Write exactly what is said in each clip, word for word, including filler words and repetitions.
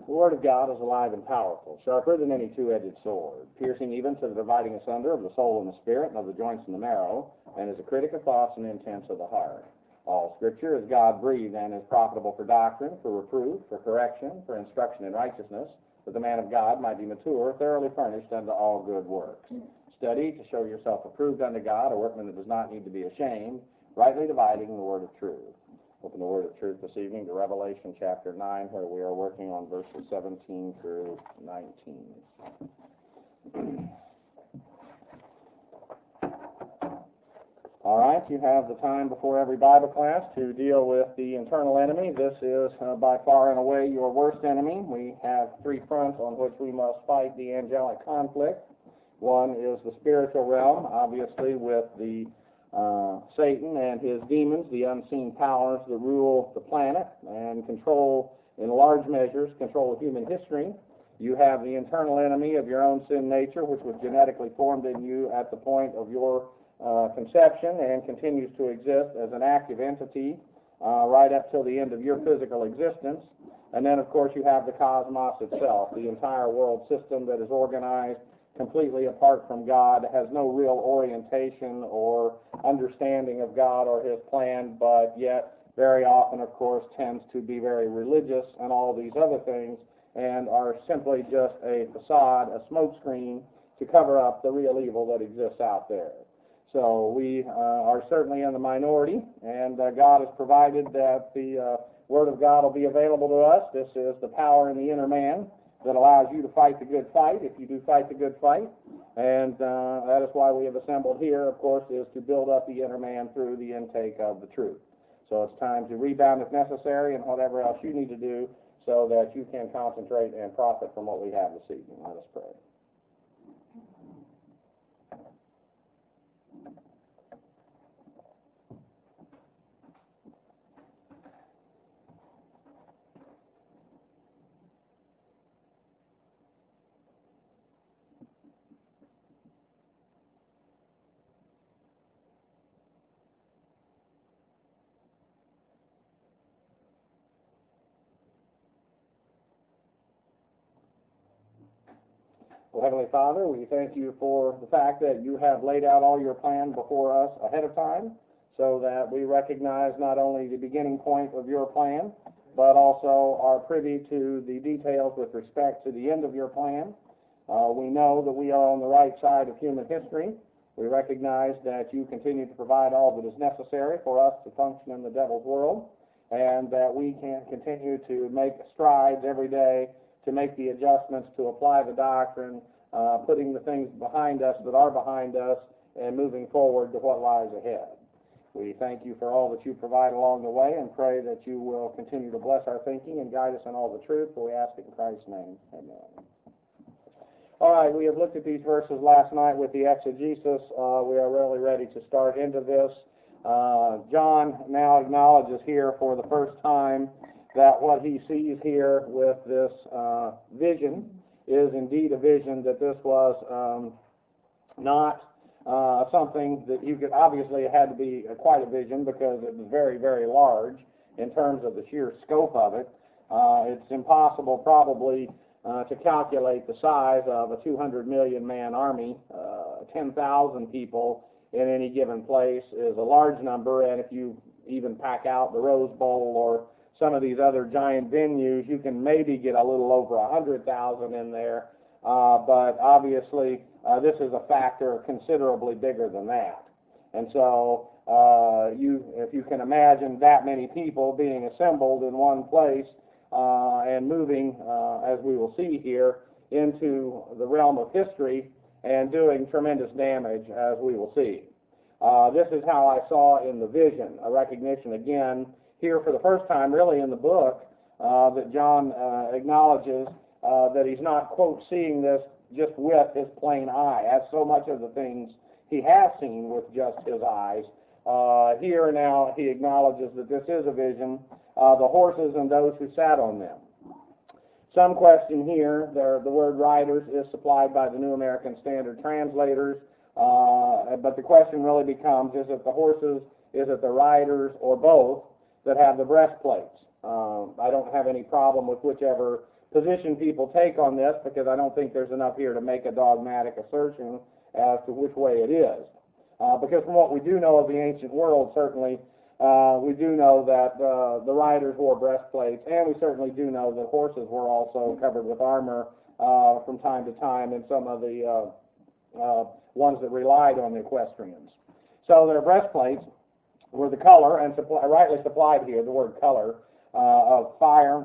The Word of God is alive and powerful, sharper than any two-edged sword, piercing even to the dividing asunder of the soul and the spirit and of the joints and the marrow, and is a critic of thoughts and intents of the heart. All Scripture is God-breathed and is profitable for doctrine, for reproof, for correction, for instruction in righteousness, that the man of God might be mature, thoroughly furnished unto all good works. Study to show yourself approved unto God, a workman that does not need to be ashamed, rightly dividing the word of truth. Open the word of truth this evening to Revelation chapter nine, where we are working on verses seventeen through nineteen. All right, you have the time before every Bible class to deal with the internal enemy. This is uh, by far and away your worst enemy. We have three fronts on which we must fight the angelic conflict. One is the spiritual realm, obviously with the uh, Satan and his demons, the unseen powers that rule the planet and control, in large measures, control human history. You have the internal enemy of your own sin nature, which was genetically formed in you at the point of your uh, conception and continues to exist as an active entity uh, right up till the end of your physical existence. And then, of course, you have the cosmos itself, the entire world system that is organized completely apart from God, has no real orientation or understanding of God or His plan, but yet very often, of course, tends to be very religious and all these other things, and are simply just a facade, a smokescreen to cover up the real evil that exists out there. So we uh, are certainly in the minority, and uh, God has provided that the uh, Word of God will be available to us. This is the power in the inner man that allows you to fight the good fight, if you do fight the good fight. And uh, that is why we have assembled here, of course, is to build up the inner man through the intake of the truth. So it's time to rebound if necessary and whatever else you need to do so that you can concentrate and profit from what we have this evening. Let us pray. Well, Heavenly Father, we thank you for the fact that you have laid out all your plan before us ahead of time so that we recognize not only the beginning point of your plan, but also are privy to the details with respect to the end of your plan. Uh, we know that we are on the right side of human history. We recognize that you continue to provide all that is necessary for us to function in the devil's world, and that we can continue to make strides every day to make the adjustments, to apply the doctrine, uh, putting the things behind us that are behind us, and moving forward to what lies ahead. We thank you for all that you provide along the way and pray that you will continue to bless our thinking and guide us in all the truth, for we ask it in Christ's name. Amen. All right, we have looked at these verses last night with the exegesis. Uh, we are really ready to start into this. Uh, John now acknowledges here for the first time that what he sees here with this uh, vision is indeed a vision, that this was um, not uh, something that you could, obviously it had to be uh, quite a vision because it was very, very large in terms of the sheer scope of it. Uh, it's impossible probably uh, to calculate the size of a two hundred million man army. Uh, ten thousand people in any given place is a large number, and if you even pack out the Rose Bowl or some of these other giant venues, you can maybe get a little over one hundred thousand in there, uh, but obviously uh, this is a factor considerably bigger than that. And so uh, you, if you can imagine that many people being assembled in one place uh, and moving, uh, as we will see here, into the realm of history and doing tremendous damage, as we will see. Uh, this is how I saw in the vision, a recognition again here for the first time really in the book uh, that John uh, acknowledges uh, that he's not, quote, seeing this just with his plain eye, as so much of the things he has seen with just his eyes. Uh, here now he acknowledges that this is a vision, uh, the horses and those who sat on them. Some question here, the, the word riders is supplied by the New American Standard Translators, uh, but the question really becomes, is it the horses, is it the riders, or both that have the breastplates? Um, I don't have any problem with whichever position people take on this, because I don't think there's enough here to make a dogmatic assertion as to which way it is. Uh, because from what we do know of the ancient world, certainly, uh, we do know that uh, the riders wore breastplates, and we certainly do know that horses were also covered with armor uh, from time to time in some of the uh, uh, ones that relied on the equestrians. So their breastplates were the color, and supply, rightly supplied here, the word color, uh, of fire,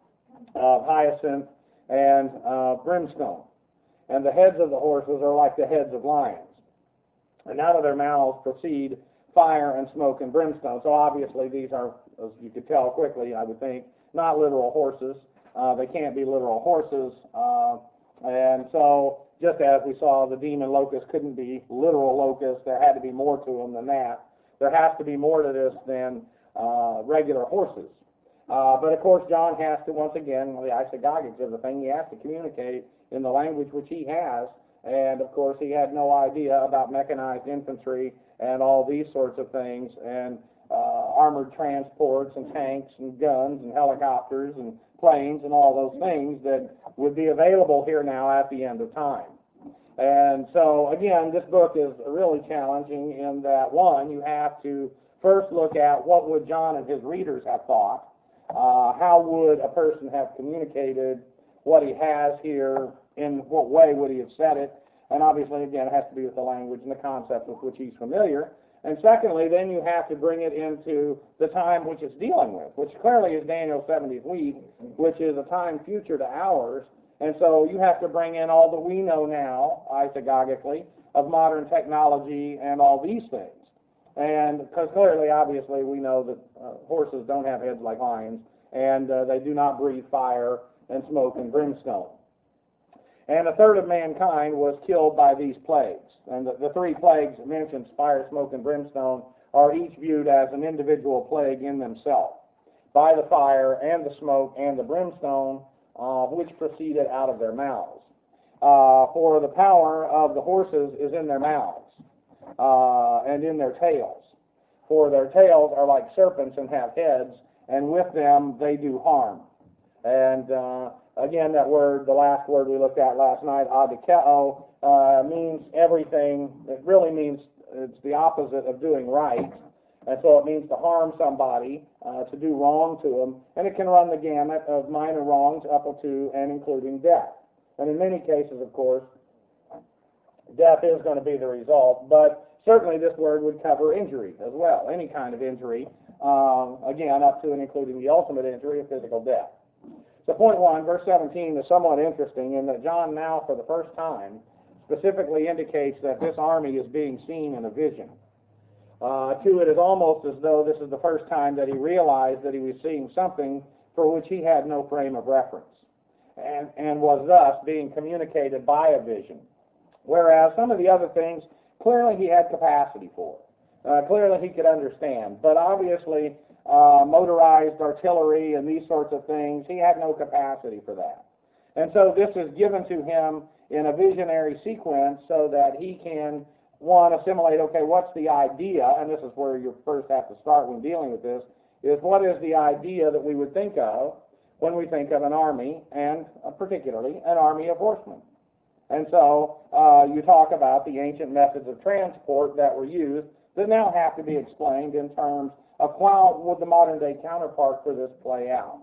of hyacinth, and uh, brimstone. And the heads of the horses are like the heads of lions. And out of their mouths proceed fire and smoke and brimstone. So obviously these are, as you could tell quickly, I would think, not literal horses. Uh, they can't be literal horses. Uh, and so just as we saw the demon locusts couldn't be literal locusts, there had to be more to them than that. There has to be more to this than uh, regular horses. Uh, but of course John has to, once again, the isagogics of the thing, he has to communicate in the language which he has. And of course he had no idea about mechanized infantry and all these sorts of things, and uh, armored transports and tanks and guns and helicopters and planes and all those things that would be available here now at the end of time. And so again, this book is really challenging in that, one, you have to first look at what would John and his readers have thought. Uh, how would a person have communicated what he has here? In what way would he have said it? And obviously, again, it has to be with the language and the concept with which he's familiar. And secondly, then you have to bring it into the time which it's dealing with, which clearly is Daniel's seventieth week, which is a time future to ours. And so you have to bring in all that we know now, isagogically, of modern technology and all these things. And because clearly, obviously, we know that uh, horses don't have heads like lions, and uh, they do not breathe fire and smoke and brimstone. And a third of mankind was killed by these plagues. And the, the three plagues mentioned, fire, smoke, and brimstone, are each viewed as an individual plague in themselves, by the fire and the smoke and the brimstone, uh, which proceeded out of their mouths. Uh, for the power of the horses is in their mouths uh, and in their tails. For their tails are like serpents and have heads, and with them they do harm. And uh, again, that word, the last word we looked at last night, adikeo, uh, means everything. It really means it's the opposite of doing right. And so it means to harm somebody, uh, to do wrong to them. And it can run the gamut of minor wrongs up to and including death. And in many cases, of course, death is going to be the result. But certainly this word would cover injury as well, any kind of injury, um, again, up to and including the ultimate injury of physical death. So point one, verse seventeen, is somewhat interesting in that John now, for the first time, specifically indicates that this army is being seen in a vision. Uh, to it is almost as though this is the first time that he realized that he was seeing something for which he had no frame of reference, and, and was thus being communicated by a vision. Whereas some of the other things, clearly he had capacity for. Uh, clearly he could understand. But obviously, uh, motorized artillery and these sorts of things, he had no capacity for that. And so this is given to him in a visionary sequence so that he can, one, assimilate, okay, what's the idea, and this is where you first have to start when dealing with this, is what is the idea that we would think of when we think of an army, and uh, particularly an army of horsemen. And so uh, you talk about the ancient methods of transport that were used that now have to be explained in terms of how would the modern day counterpart for this play out.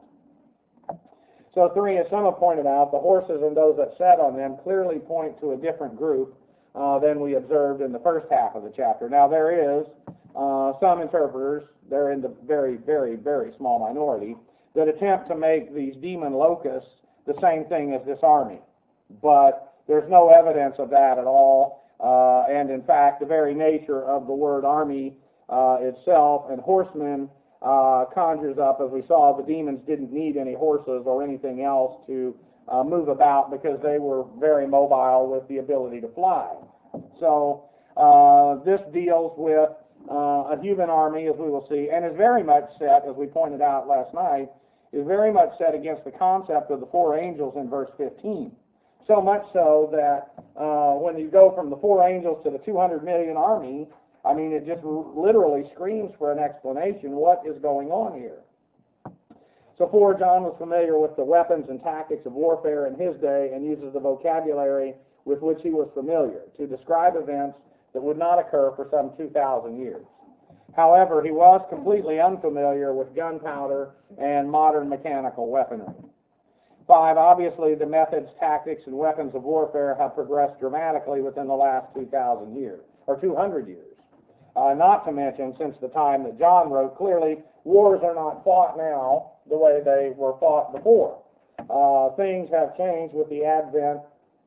So three, as some have pointed out, the horses and those that sat on them clearly point to a different group uh, than we observed in the first half of the chapter. Now there is uh, some interpreters, they're in the very, very, very small minority, that attempt to make these demon locusts the same thing as this army. But there's no evidence of that at all. Uh, and in fact, the very nature of the word army uh, itself and horsemen uh, conjures up, as we saw, the demons didn't need any horses or anything else to uh, move about because they were very mobile with the ability to fly. So uh, this deals with uh, a human army, as we will see, and is very much set, as we pointed out last night, is very much set against the concept of the four angels in verse fifteen. So much so that uh, when you go from the four angels to the two hundred million army, I mean, it just literally screams for an explanation. What is going on here? So four, John was familiar with the weapons and tactics of warfare in his day and uses the vocabulary with which he was familiar to describe events that would not occur for some two thousand years. However, he was completely unfamiliar with gunpowder and modern mechanical weaponry. Five, obviously the methods, tactics, and weapons of warfare have progressed dramatically within the last two thousand years, or two hundred years. Uh, not to mention, since the time that John wrote, clearly wars are not fought now the way they were fought before. Uh, things have changed with the advent,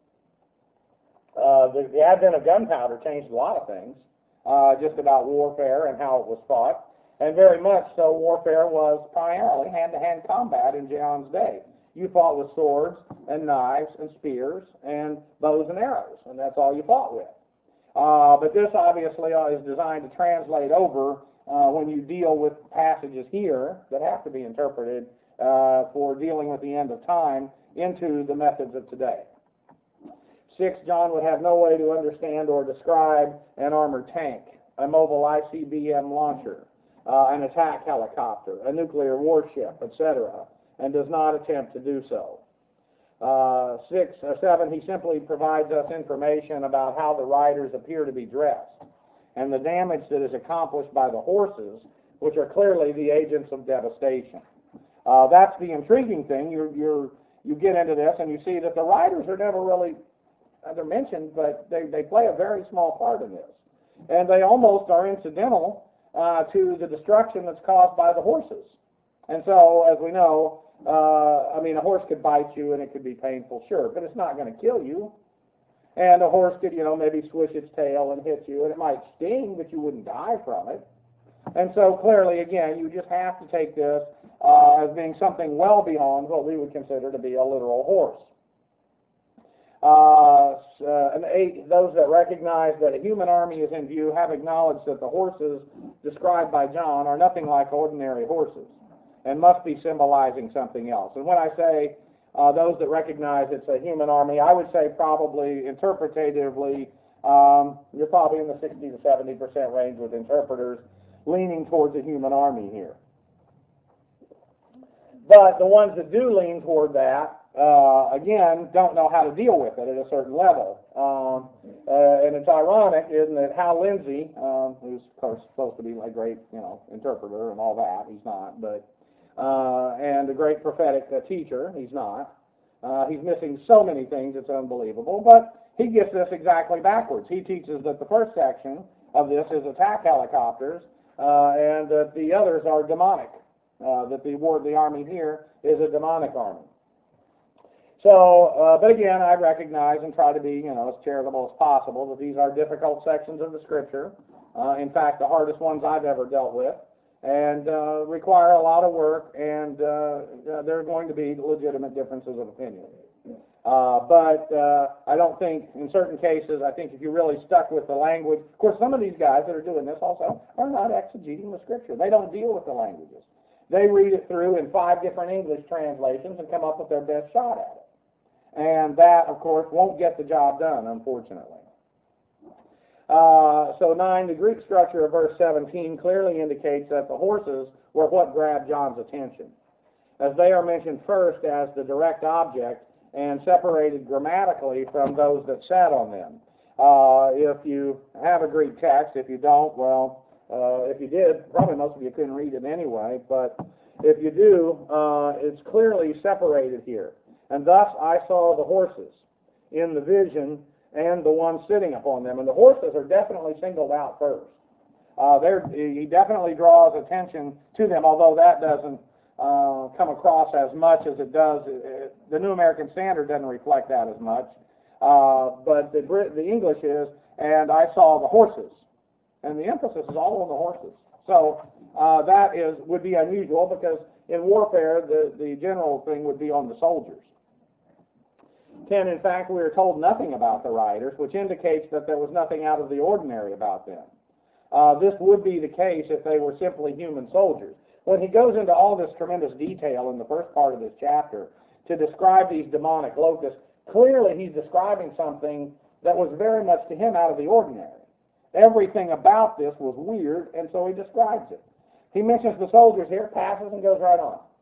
uh, the, the advent of gunpowder changed a lot of things, uh, just about warfare and how it was fought. And very much so, warfare was primarily hand-to-hand combat in John's day. You fought with swords and knives and spears and bows and arrows, and that's all you fought with. Uh, but this obviously is designed to translate over uh, when you deal with passages here that have to be interpreted uh, for dealing with the end of time into the methods of today. Six, John would have no way to understand or describe an armored tank, a mobile I C B M launcher, uh, an attack helicopter, a nuclear warship, et cetera, and does not attempt to do so. Uh, six or seven, he simply provides us information about how the riders appear to be dressed and the damage that is accomplished by the horses, which are clearly the agents of devastation. Uh, that's the intriguing thing. You're, you're, you get into this and you see that the riders are never really, they're mentioned, but they, they play a very small part in this. And they almost are incidental uh, to the destruction that's caused by the horses. And so, as we know, Uh, I mean, a horse could bite you and it could be painful, sure, but it's not going to kill you. And a horse could, you know, maybe swish its tail and hit you, and it might sting, but you wouldn't die from it. And so, clearly, again, you just have to take this uh, as being something well beyond what we would consider to be a literal horse. Uh, uh, and eight, those that recognize that a human army is in view have acknowledged that the horses described by John are nothing like ordinary horses and must be symbolizing something else. And when I say uh, those that recognize it's a human army, I would say probably interpretatively, um, you're probably in the sixty to seventy percent range with interpreters leaning towards a human army here. But the ones that do lean toward that, uh, again, don't know how to deal with it at a certain level. Um, uh, and it's ironic, isn't it? Hal Lindsey, um, who's of course supposed to be a great, you know, interpreter and all that, he's not, but Uh, and a great prophetic uh, teacher. He's not. Uh, he's missing so many things, it's unbelievable. But he gets this exactly backwards. He teaches that the first section of this is attack helicopters, uh, and that the others are demonic. Uh, that the war, the army here is a demonic army. So, uh, but again, I recognize and try to be, you know, as charitable as possible that these are difficult sections of the Scripture. Uh, in fact, the hardest ones I've ever dealt with. And uh, require a lot of work, and uh, there are going to be legitimate differences of opinion. Uh, but uh, I don't think, in certain cases, I think if you really stuck with the language, of course, some of these guys that are doing this also are not exegeting the Scripture. They don't deal with the languages. They read it through in five different English translations and come up with their best shot at it. And that, of course, won't get the job done, unfortunately. Uh, so nine, the Greek structure of verse seventeen clearly indicates that the horses were what grabbed John's attention, as they are mentioned first as the direct object and separated grammatically from those that sat on them. Uh, if you have a Greek text, if you don't, well, uh, if you did, probably most of you couldn't read it anyway, but if you do, uh, it's clearly separated here. And thus I saw the horses in the vision and the one sitting upon them. And the horses are definitely singled out first. Uh, he definitely draws attention to them, although that doesn't uh, come across as much as it does. It, the New American Standard doesn't reflect that as much. Uh, but the, Brit, the English is, and I saw the horses. And the emphasis is all on the horses. So uh, that is would be unusual because in warfare, the, the general thing would be on the soldiers. ten, in fact, we are told nothing about the riders, which indicates that there was nothing out of the ordinary about them. Uh, this would be the case if they were simply human soldiers. When he goes into all this tremendous detail in the first part of this chapter to describe these demonic locusts, clearly he's describing something that was very much to him out of the ordinary. Everything about this was weird, and so he describes it. He mentions the soldiers here, passes, and goes right on.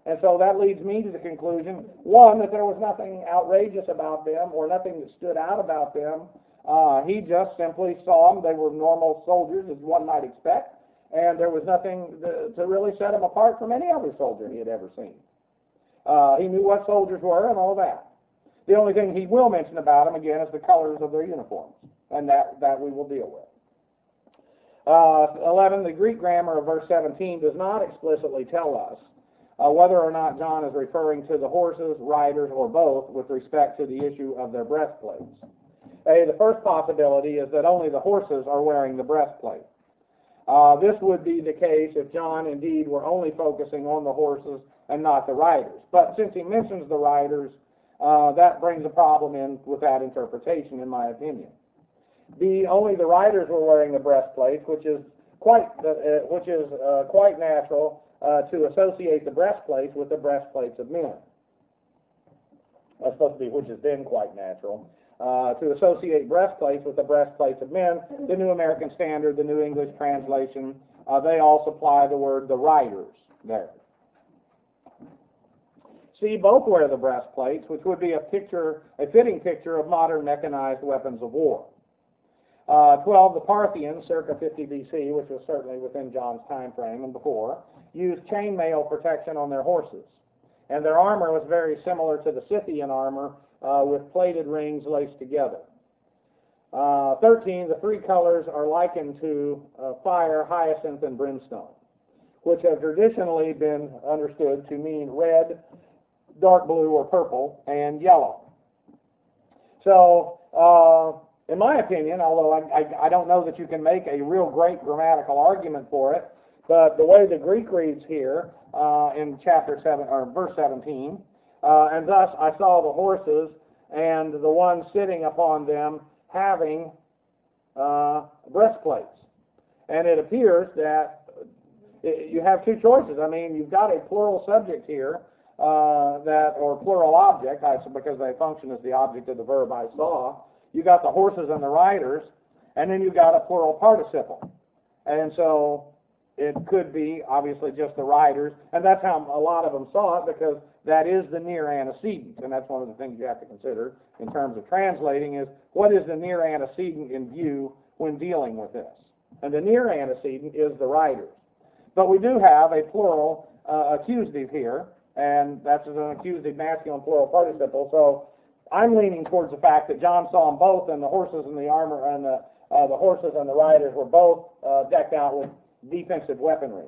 And so that leads me to the conclusion, one, that there was nothing outrageous about them or nothing that stood out about them. Uh, he just simply saw them. They were normal soldiers, as one might expect, and there was nothing to, to really set them apart from any other soldier he had ever seen. Uh, he knew what soldiers were and all that. The only thing he will mention about them, again, is the colors of their uniforms, and that, that we will deal with. Uh, eleven, the Greek grammar of verse seventeen does not explicitly tell us uh, whether or not John is referring to the horses, riders, or both with respect to the issue of their breastplates. A, the first possibility is that only the horses are wearing the breastplate. Uh, this would be the case if John indeed were only focusing on the horses and not the riders. But since he mentions the riders, uh, that brings a problem in with that interpretation, in my opinion. B, only the riders were wearing the breastplates, which is quite uh, which is uh, quite natural uh, to associate the breastplates with the breastplates of men. That's supposed to be which has been quite natural. Uh, to associate breastplates with the breastplates of men, the New American Standard, the New English Translation, uh, they all supply the word the riders there. C, both wear the breastplates, which would be a picture, a fitting picture of modern mechanized weapons of war. Uh, twelve, the Parthians, circa fifty B C, which was certainly within John's time frame and before, used chainmail protection on their horses. And their armor was very similar to the Scythian armor, uh, with plated rings laced together. Uh, thirteen, the three colors are likened to uh, fire, hyacinth, and brimstone, which have traditionally been understood to mean red, dark blue or purple, and yellow. So, uh, in my opinion, although I, I, I don't know that you can make a real great grammatical argument for it, but the way the Greek reads here uh, in chapter seven or verse seventeen, uh, and thus I saw the horses and the one sitting upon them having uh, breastplates, and it appears that you have two choices. I mean, you've got a plural subject here. Uh, that or plural object, I, because they function as the object of the verb I saw. You got the horses and the riders, and then you got a plural participle, and so it could be obviously just the riders, and that's how a lot of them saw it, because that is the near antecedent, and that's one of the things you have to consider in terms of translating is what is the near antecedent in view when dealing with this, and the near antecedent is the riders. But we do have a plural uh, accusative here. And that's an accusative masculine plural participle. So I'm leaning towards the fact that John saw them both, and the horses and the armor and the uh, the horses and the riders were both uh, decked out with defensive weaponry.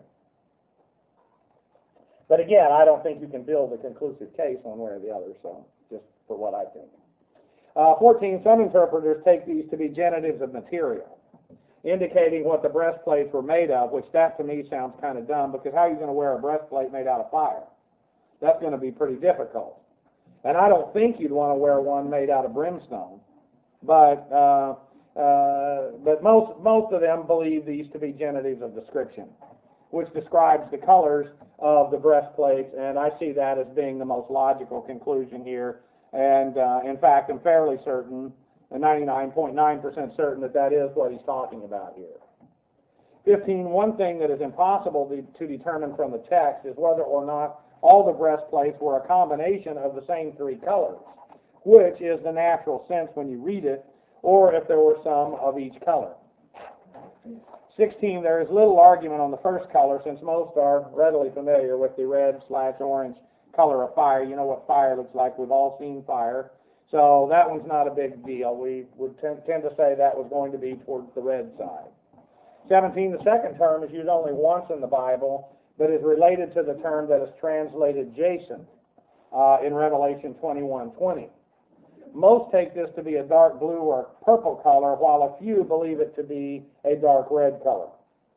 But again, I don't think you can build a conclusive case one way or the other. So just for what I think. Uh, fourteen. Some interpreters take these to be genitives of material, indicating what the breastplates were made of. Which that to me sounds kind of dumb, because how are you going to wear a breastplate made out of fire? That's going to be pretty difficult. And I don't think you'd want to wear one made out of brimstone. But uh, uh, but most most of them believe these to be genitives of description, which describes the colors of the breastplates, and I see that as being the most logical conclusion here. And uh, in fact, I'm fairly certain, ninety-nine point nine percent certain, that that is what he's talking about here. fifteen. One thing that is impossible to, to determine from the text is whether or not all the breastplates were a combination of the same three colors, which is the natural sense when you read it, or if there were some of each color. sixteen. There is little argument on the first color, since most are readily familiar with the red slash orange color of fire. You know what fire looks like. We've all seen fire. So that one's not a big deal. We would tend, tend to say that was going to be towards the red side. seventeen. The second term is used only once in the Bible, but is related to the term that is translated jacinth uh, in Revelation twenty-one twenty. Most take this to be a dark blue or purple color, while a few believe it to be a dark red color.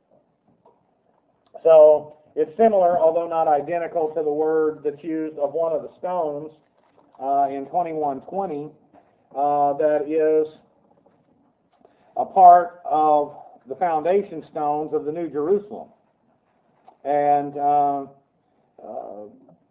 So it's similar, although not identical, to the word that's used of one of the stones uh, in twenty-one twenty uh, that is a part of the foundation stones of the New Jerusalem. And uh, uh,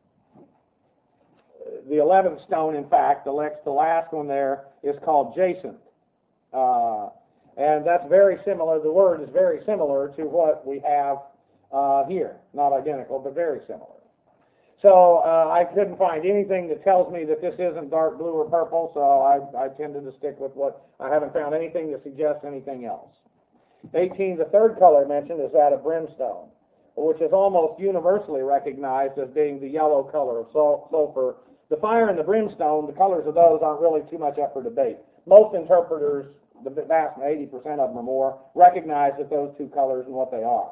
the eleventh stone, in fact, the next, the last one there, is called jacinth. Uh, and that's very similar, the word is very similar to what we have uh, here. Not identical, but very similar. So uh, I couldn't find anything that tells me that this isn't dark blue or purple, so I, I tended to stick with what, I haven't found anything that suggests anything else. eighteen, the third color mentioned is that of brimstone, which is almost universally recognized as being the yellow color of sulfur. The fire and the brimstone, the colors of those aren't really too much up for debate. Most interpreters, the vast eighty percent of them or more, recognize that those two colors and what they are.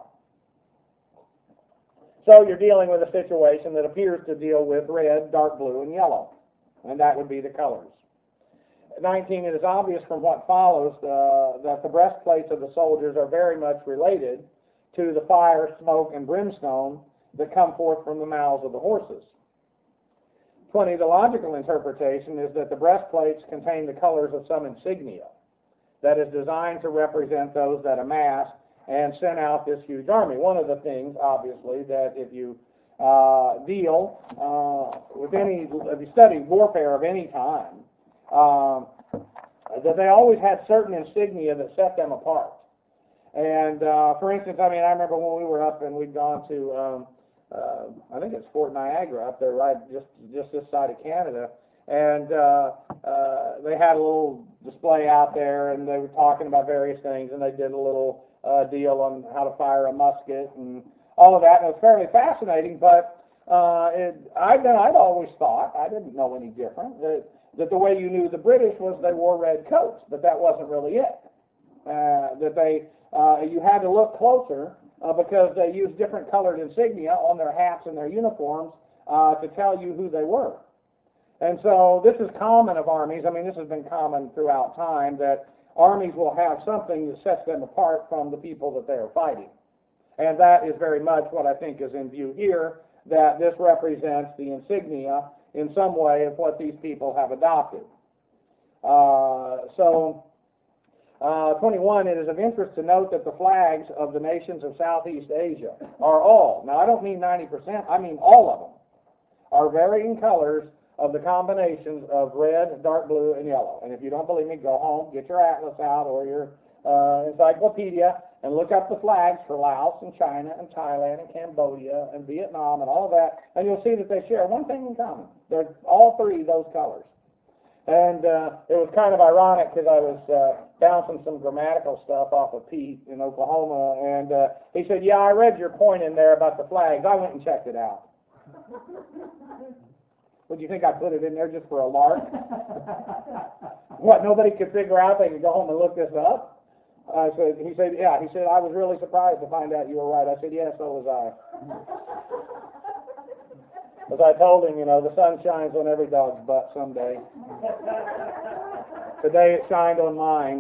So you're dealing with a situation that appears to deal with red, dark blue, and yellow, and that would be the colors. nineteen, it is obvious from what follows uh, that the breastplates of the soldiers are very much related to the fire, smoke, and brimstone that come forth from the mouths of the horses. twenty, the logical interpretation is that the breastplates contain the colors of some insignia that is designed to represent those that amassed and sent out this huge army. One of the things, obviously, that if you uh, deal uh, with any, if you study warfare of any time, um, that they always had certain insignia that set them apart. And uh, for instance, I mean, I remember when we were up and we'd gone to, um, uh, I think it's Fort Niagara up there, right, just just this side of Canada, and uh, uh, they had a little display out there, and they were talking about various things, and they did a little uh, deal on how to fire a musket and all of that, and it was fairly fascinating. But uh, it, I'd I'd always thought, I didn't know any different, that that the way you knew the British was they wore red coats, but that wasn't really it. Uh, that they uh, you had to look closer uh, because they used different colored insignia on their hats and their uniforms uh, to tell you who they were. And so this is common of armies. I mean, this has been common throughout time, that armies will have something that sets them apart from the people that they are fighting. And that is very much what I think is in view here, that this represents the insignia in some way of what these people have adopted. Uh, so, uh, twenty-one, it is of interest to note that the flags of the nations of Southeast Asia are all, now I don't mean ninety percent, I mean all of them, are varying colors of the combinations of red, dark blue, and yellow. And if you don't believe me, go home, get your atlas out or your uh, encyclopedia, and look up the flags for Laos and China and Thailand and Cambodia and Vietnam and all of that, and you'll see that they share one thing in common. They're all three those colors. And uh, it was kind of ironic because I was uh, bouncing some grammatical stuff off of Pete in Oklahoma, and uh, he said, yeah, I read your point in there about the flags. I went and checked it out. Would you think I put it in there just for a lark? What, nobody could figure out they could go home and look this up? I said, he said, yeah, he said, I was really surprised to find out you were right. I said, yes, so was I. As I told him, you know, the sun shines on every dog's butt someday. Today it shined on mine.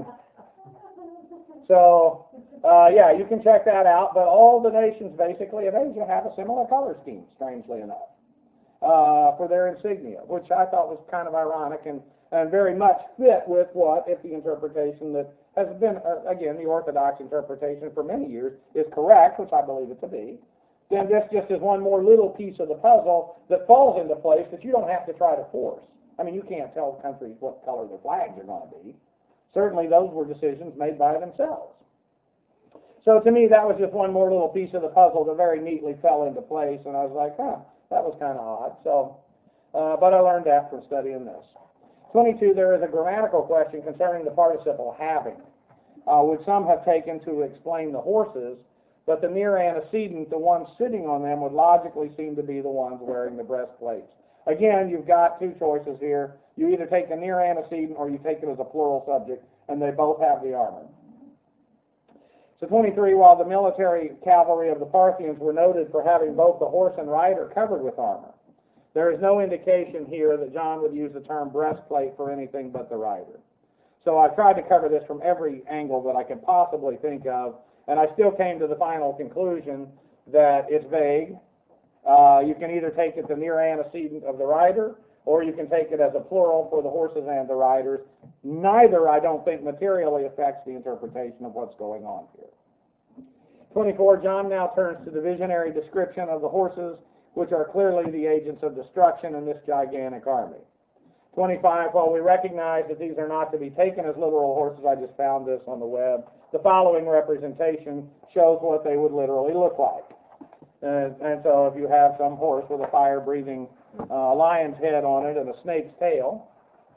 So, uh, yeah, you can check that out, but all the nations basically of Asia have a similar color scheme, strangely enough. Uh, for their insignia, which I thought was kind of ironic and, and very much fit with what, if the interpretation that has been, uh, again, the Orthodox interpretation for many years is correct, which I believe it to be, then this just is one more little piece of the puzzle that falls into place that you don't have to try to force. I mean, you can't tell countries what color their flags are going to be. Certainly those were decisions made by themselves. So to me, that was just one more little piece of the puzzle that very neatly fell into place, and I was like, huh. That was kind of odd, so, uh, but I learned that from studying this. twenty-two, there is a grammatical question concerning the participle having, uh, which some have taken to explain the horses, but the near antecedent, the ones sitting on them, would logically seem to be the ones wearing the breastplates. Again, you've got two choices here. You either take the near antecedent or you take it as a plural subject, and they both have the armor. So twenty-three, while the military cavalry of the Parthians were noted for having both the horse and rider covered with armor, there is no indication here that John would use the term breastplate for anything but the rider. So I tried to cover this from every angle that I could possibly think of, and I still came to the final conclusion that it's vague. Uh, you can either take it the near antecedent of the rider, or you can take it as a plural for the horses and the riders. Neither, I don't think, materially affects the interpretation of what's going on here. twenty-four, John now turns to the visionary description of the horses, which are clearly the agents of destruction in this gigantic army. twenty-five, while we recognize that these are not to be taken as literal horses, I just found this on the web, the following representation shows what they would literally look like. And, and so if you have some horse with a fire-breathing uh, lion's head on it and a snake's tail,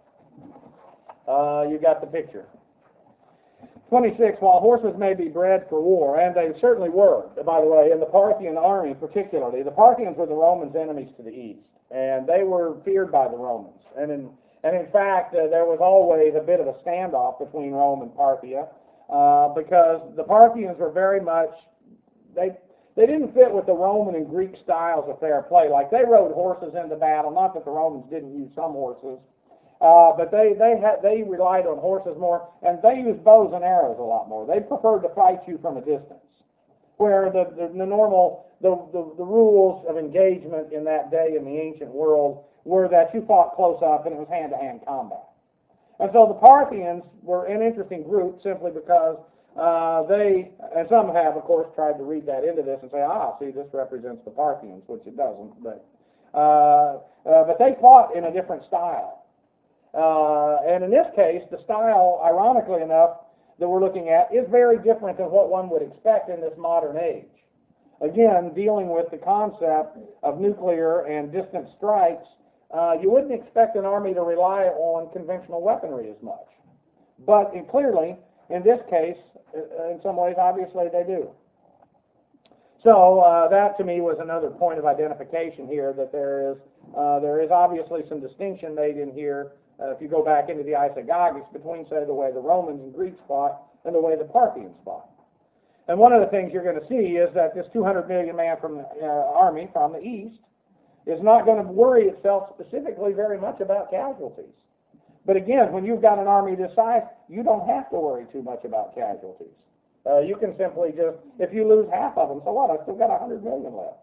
uh, you got the picture. twenty-six, while horses may be bred for war, and they certainly were, by the way, in the Parthian army particularly, the Parthians were the Romans' enemies to the east, and they were feared by the Romans. And in, and in fact, uh, there was always a bit of a standoff between Rome and Parthia, uh, because the Parthians were very much, they they didn't fit with the Roman and Greek styles of fair play. Like, they rode horses into battle, not that the Romans didn't use some horses, Uh, but they they had they relied on horses more, and they used bows and arrows a lot more. They preferred to fight you from a distance, where the the, the normal the, the the rules of engagement in that day in the ancient world were that you fought close up and it was hand to hand combat. And so the Parthians were an interesting group simply because uh, they, and some have of course tried to read that into this and say, ah, see, this represents the Parthians, which it doesn't. But uh, uh, but they fought in a different style. Uh, and in this case, the style, ironically enough, that we're looking at is very different than what one would expect in this modern age. Again, dealing with the concept of nuclear and distant strikes, uh, you wouldn't expect an army to rely on conventional weaponry as much. But in, clearly, in this case, in some ways, obviously, they do. So uh, that, to me, was another point of identification here, that there is, uh, there is obviously some distinction made in here. Uh, if you go back into the isagogics between, say, the way the Romans and Greeks fought and the way the Parthians fought. And one of the things you're going to see is that this two hundred million man from the uh, army from the east is not going to worry itself specifically very much about casualties. But again, when you've got an army this size, you don't have to worry too much about casualties. Uh, you can simply just, if you lose half of them, so what? I've still got one hundred million left.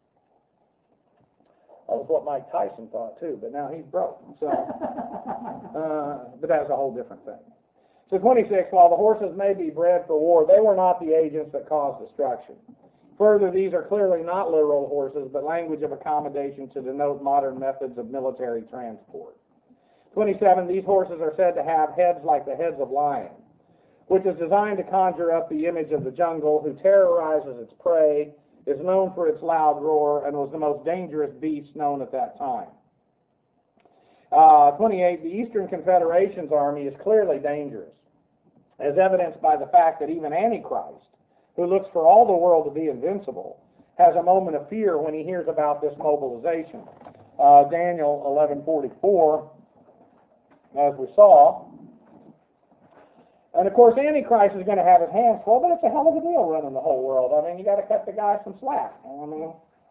That was what Mike Tyson thought too, but now he's broke. So, uh, but that's a whole different thing. So twenty-six, while the horses may be bred for war, they were not the agents that caused destruction. Further, these are clearly not literal horses, but language of accommodation to denote modern methods of military transport. twenty-seven, these horses are said to have heads like the heads of lions, which is designed to conjure up the image of the jungle who terrorizes its prey, is known for its loud roar, and was the most dangerous beast known at that time. Uh, twenty-eight, the Eastern Confederation's army is clearly dangerous, as evidenced by the fact that even Antichrist, who looks for all the world to be invincible, has a moment of fear when he hears about this mobilization. Uh, Daniel eleven forty-four, as we saw. And of course, Antichrist is going to have his hands full, but it's a hell of a deal running the whole world. I mean, you got to cut the guy some slack. I mean,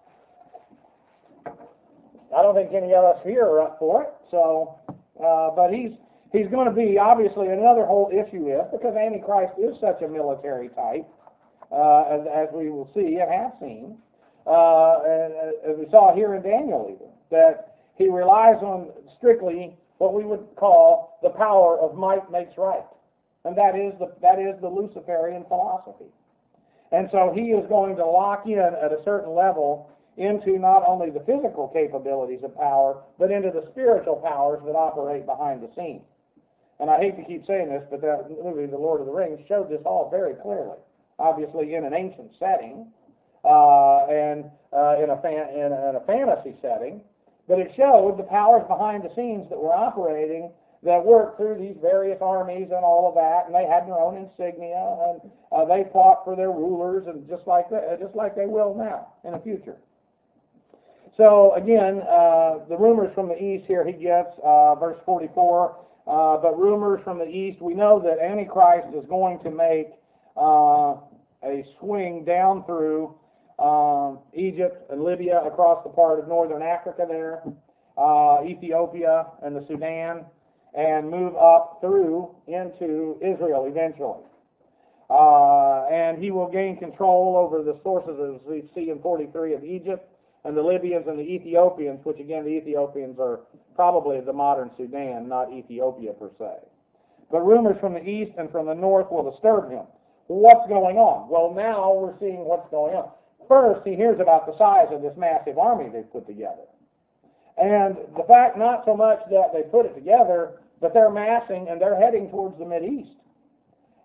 I don't think any of us here are up for it. So, uh, but he's he's going to be obviously another whole issue is because Antichrist is such a military type, uh, as, as we will see and have seen, uh, and, as we saw here in Daniel even, that he relies on strictly what we would call the power of might makes right. And that is the that is the Luciferian philosophy. And so he is going to lock in at a certain level into not only the physical capabilities of power, but into the spiritual powers that operate behind the scenes. And I hate to keep saying this, but that movie, The Lord of the Rings, showed this all very clearly. Obviously in an ancient setting, uh, and uh, in, a fan, in, a, in a fantasy setting, but it showed the powers behind the scenes that were operating that worked through these various armies and all of that, and they had their own insignia, and uh, they fought for their rulers, and just like that, just like they will now in the future. So again, uh, the rumors from the east here he gets, uh, verse forty-four. Uh, but rumors from the east, we know that Antichrist is going to make uh, a swing down through um, Egypt and Libya, across the part of northern Africa there, uh, Ethiopia and the Sudan, and move up through into Israel eventually. Uh, and he will gain control over the sources, as we see in forty-three, of Egypt, and the Libyans and the Ethiopians, which again, the Ethiopians are probably the modern Sudan, not Ethiopia per se. But rumors from the east and from the north will disturb him. What's going on? Well, now we're seeing what's going on. First, he hears about the size of this massive army they've put together. And the fact not so much that they put it together, but they're massing and they're heading towards the Mideast.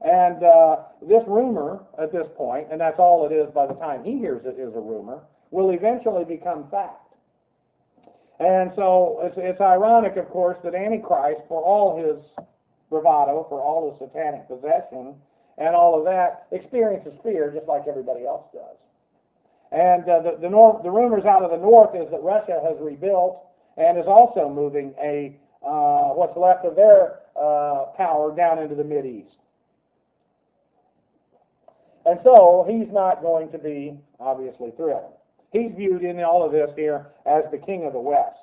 And uh, this rumor at this point, and that's all it is by the time he hears it is a rumor, will eventually become fact. And so it's, it's ironic, of course, that Antichrist, for all his bravado, for all his satanic possession, and all of that, experiences fear just like everybody else does. And uh, the, the, nor- the rumors out of the north is that Russia has rebuilt and is also moving a uh, what's left of their uh, power down into the Mideast. And so he's not going to be, obviously, thrilled. He's viewed in all of this here as the king of the West.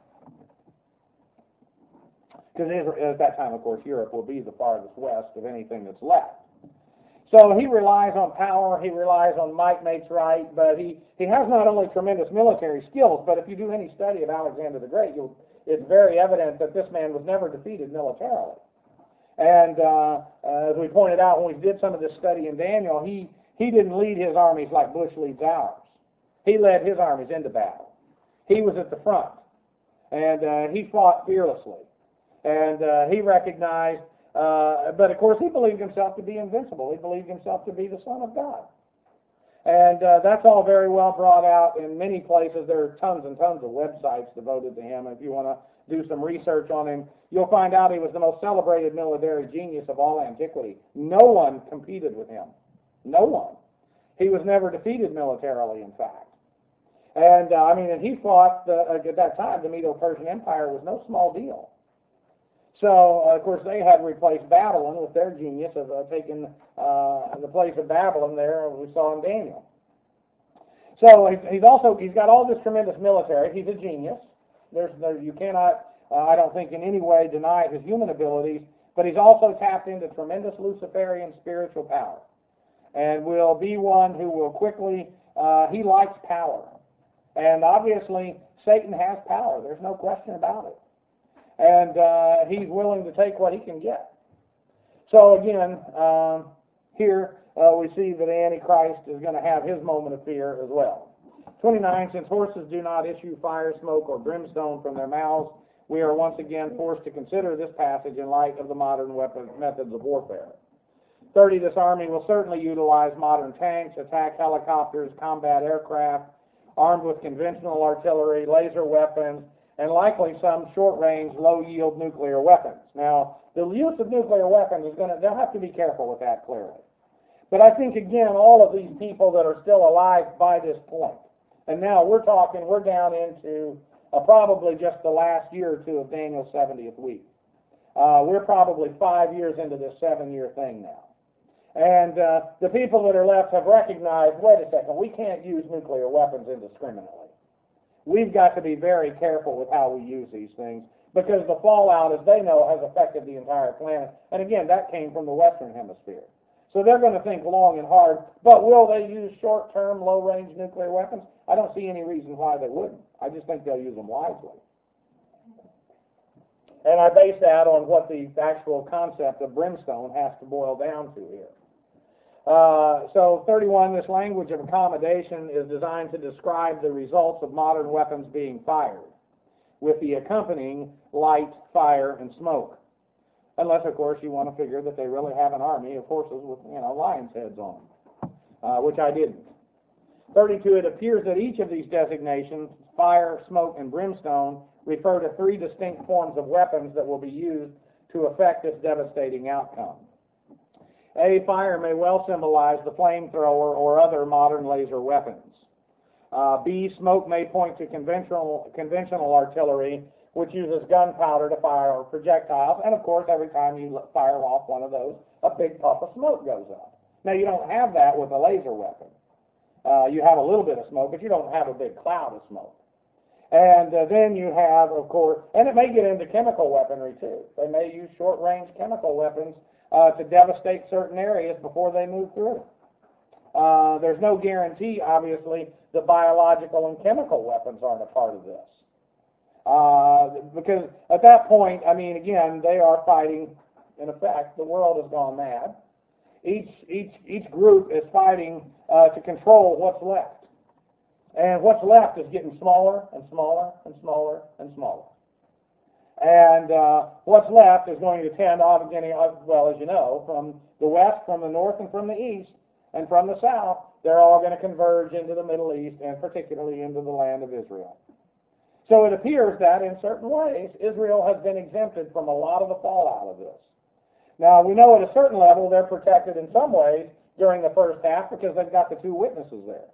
Because at that time, of course, Europe will be the farthest west of anything that's left. So he relies on power, he relies on might makes right, but he, he has not only tremendous military skills, but if you do any study of Alexander the Great, you'll, it's very evident that this man was never defeated militarily. And uh, uh, as we pointed out when we did some of this study in Daniel, he, he didn't lead his armies like Bush leads ours. He led his armies into battle. He was at the front, and uh, he fought fearlessly. And uh, he recognized, uh, but of course he believed himself to be invincible. He believed himself to be the Son of God. And uh, that's all very well brought out in many places. There are tons and tons of websites devoted to him. If you want to do some research on him, you'll find out he was the most celebrated military genius of all antiquity. No one competed with him. No one. He was never defeated militarily, in fact. And, uh, I mean, and he fought, the, uh, at that time, the Medo-Persian Empire was no small deal. So, uh, of course, they had replaced Babylon with their genius of uh, taking uh, the place of Babylon there, as we saw in Daniel. So he's also, he's got all this tremendous military. He's a genius. There's, there, you cannot, uh, I don't think, in any way deny his human abilities, but he's also tapped into tremendous Luciferian spiritual power, and will be one who will quickly, uh, he likes power. And obviously, Satan has power. There's no question about it. And uh, he's willing to take what he can get. So again, um, here uh, we see that Antichrist is going to have his moment of fear as well. twenty-nine, since horses do not issue fire, smoke, or brimstone from their mouths, we are once again forced to consider this passage in light of the modern weapon methods of warfare. thirty, this army will certainly utilize modern tanks, attack helicopters, combat aircraft, armed with conventional artillery, laser weapons, and likely some short-range, low-yield nuclear weapons. Now, the use of nuclear weapons is going to, they'll have to be careful with that, clearly. But I think, again, all of these people that are still alive by this point, and now we're talking, we're down into uh, probably just the last year or two of Daniel's seventieth week. Uh, we're probably five years into this seven-year thing now. And uh, the people that are left have recognized, wait a second, we can't use nuclear weapons indiscriminately. We've got to be very careful with how we use these things, because the fallout, as they know, has affected the entire planet. And again, that came from the Western Hemisphere. So they're going to think long and hard, but will they use short-term, low-range nuclear weapons? I don't see any reason why they wouldn't. I just think they'll use them wisely. And I base that on what the actual concept of brimstone has to boil down to here. Uh, so thirty-one, this language of accommodation is designed to describe the results of modern weapons being fired, with the accompanying light, fire, and smoke. Unless, of course, you want to figure that they really have an army of horses with, you know, lions' heads on them, uh, which I didn't. thirty-two, it appears that each of these designations, fire, smoke, and brimstone, refer to three distinct forms of weapons that will be used to effect this devastating outcome. A, fire may well symbolize the flamethrower or other modern laser weapons. Uh, B, smoke may point to conventional, conventional artillery, which uses gunpowder to fire projectiles, and of course, every time you fire off one of those, a big puff of smoke goes up. Now, you don't have that with a laser weapon. Uh, you have a little bit of smoke, but you don't have a big cloud of smoke. And uh, then you have, of course, and it may get into chemical weaponry too. They may use short-range chemical weapons uh, to devastate certain areas before they move through. Uh, there's no guarantee, obviously, that biological and chemical weapons aren't a part of this. Uh, because at that point, I mean, again, they are fighting, in effect, the world has gone mad. Each, each, each group is fighting uh, to control what's left. And what's left is getting smaller and smaller and smaller and smaller. And uh, what's left is going to tend off getting, well, as you know, from the west, from the north, and from the east, and from the south, they're all going to converge into the Middle East, and particularly into the land of Israel. So it appears that in certain ways, Israel has been exempted from a lot of the fallout of this. Now, we know at a certain level they're protected in some ways during the first half because they've got the two witnesses there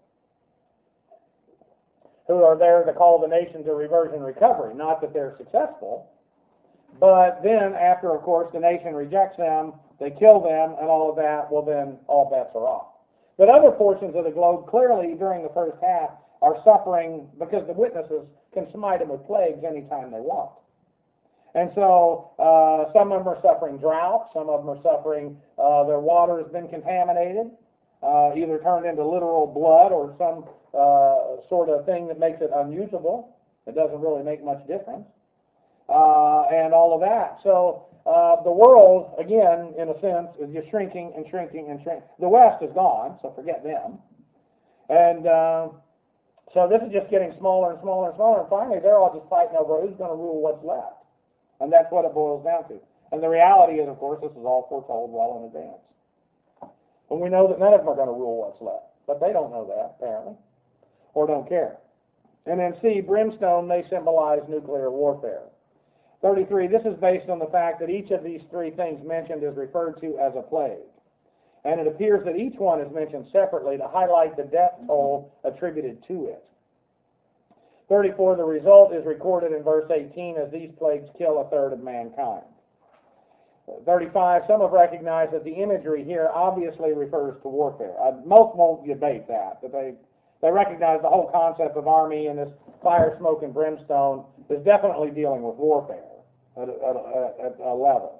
who are there to call the nation to reversion and recovery. Not that they're successful, but then after, of course, the nation rejects them, they kill them, and all of that, well then, all bets are off. But other portions of the globe clearly during the first half are suffering because the witnesses can smite them with plagues anytime they want. And so uh, some of them are suffering drought, some of them are suffering, uh, their water has been contaminated, uh, either turned into literal blood or some uh, sort of thing that makes it unusable. It doesn't really make much difference. Uh, and all of that. So uh, the world, again, in a sense, is just shrinking and shrinking and shrinking. The West is gone, so forget them. And uh, so this is just getting smaller and smaller and smaller, and finally they're all just fighting over who's going to rule what's left. And that's what it boils down to. And the reality is, of course, this is all foretold well in advance. And we know that none of them are going to rule what's left. But they don't know that, apparently, or don't care. And then C, brimstone may symbolize nuclear warfare. thirty-three, this is based on the fact that each of these three things mentioned is referred to as a plague. And it appears that each one is mentioned separately to highlight the death toll attributed to it. thirty-four, the result is recorded in verse eighteen as these plagues kill a third of mankind. thirty-five, some have recognized that the imagery here obviously refers to warfare. Uh, most won't debate that, but they, they recognize the whole concept of army and this fire, smoke, and brimstone is definitely dealing with warfare at a, at a, at a level.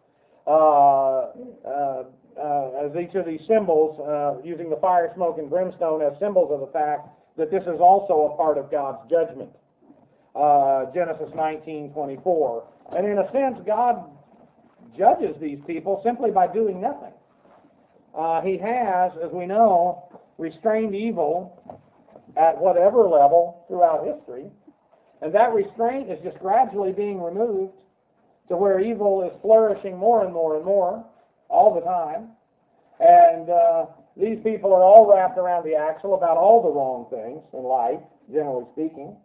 Uh, uh, uh, as each of these symbols, uh, using the fire, smoke, and brimstone as symbols of the fact that this is also a part of God's judgment. Uh, Genesis nineteen twenty-four. And in a sense, God judges these people simply by doing nothing. Uh, he has, as we know, restrained evil at whatever level throughout history. And that restraint is just gradually being removed to where evil is flourishing more and more and more all the time. And uh, these people are all wrapped around the axle about all the wrong things in life, generally speaking.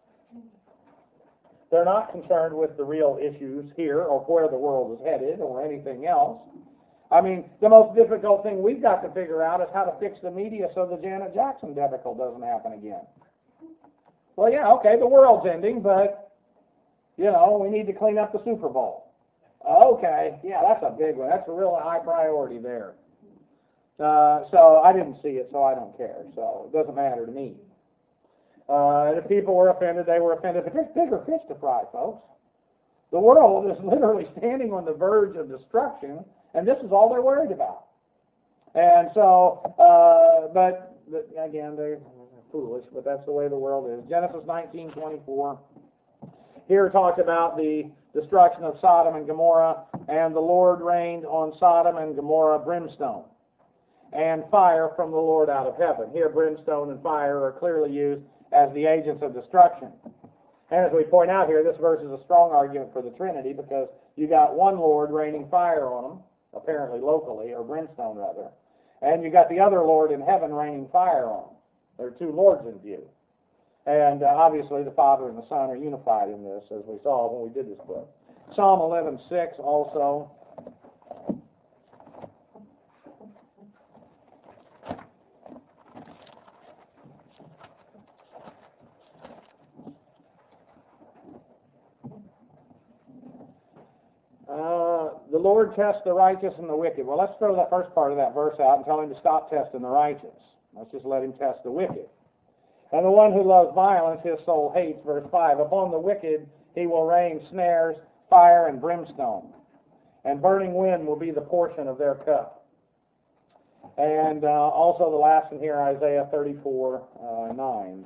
They're not concerned with the real issues here or where the world is headed or anything else. I mean, the most difficult thing we've got to figure out is how to fix the media so the Janet Jackson debacle doesn't happen again. Well, yeah, okay, the world's ending, but, you know, we need to clean up the Super Bowl. Okay, yeah, that's a big one. That's a real high priority there. Uh, so I didn't see it, so I don't care. So it doesn't matter to me. Uh, and if people were offended, they were offended. But there's bigger fish to fry, folks. The world is literally standing on the verge of destruction, and this is all they're worried about. And so, uh, but, but again, they're foolish, but that's the way the world is. Genesis nineteen twenty-four. Here it talks about the destruction of Sodom and Gomorrah, and the Lord rained on Sodom and Gomorrah brimstone and fire from the Lord out of heaven. Here, brimstone and fire are clearly used as the agents of destruction. And as we point out here, this verse is a strong argument for the Trinity because you got one Lord raining fire on them, apparently locally, or brimstone rather, and you got the other Lord in heaven raining fire on them. There are two Lords in view. And uh, obviously the Father and the Son are unified in this, as we saw when we did this book. Psalm eleven six also. Uh, the Lord tests the righteous and the wicked. Well, let's throw that first part of that verse out and tell him to stop testing the righteous. Let's just let him test the wicked. And the one who loves violence, his soul hates. Verse five, upon the wicked he will rain snares, fire, and brimstone. And burning wind will be the portion of their cup. And uh, also the last one here, Isaiah thirty-four, uh, nine.